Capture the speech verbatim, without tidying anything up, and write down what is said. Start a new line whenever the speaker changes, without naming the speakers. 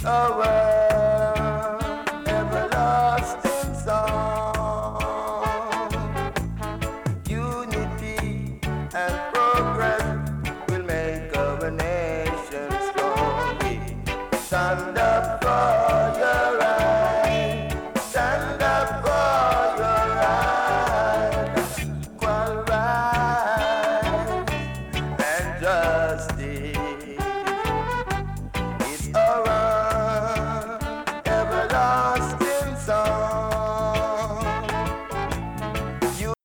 our everlasting song. Unity and progress will make our nation strong. We stand up for